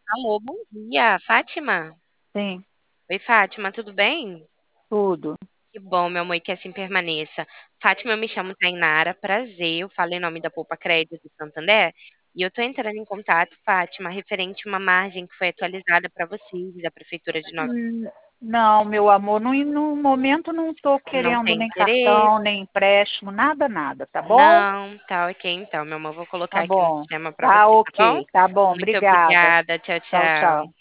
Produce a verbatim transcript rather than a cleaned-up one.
Alô, bom dia, Fátima? Sim, Oi, Fátima, tudo bem? tudo. Que bom, meu amor, e que assim permaneça. Fátima, eu me chamo Tainara, prazer, eu falo em nome da Poupa Crédito do Santander, e eu tô entrando em contato, Fátima, referente a uma margem que foi atualizada para vocês da Prefeitura de Nova. Hum, Não, meu amor, no, no momento não estou Não querendo tem nem interesse? cartão, nem empréstimo, nada, nada, tá bom? Não, tá ok então, meu amor, vou colocar Tá aqui no bom. sistema para Tá você, tá bom? ok, tá bom, Muito obrigada. obrigada, tchau, Tchau, tchau. tchau.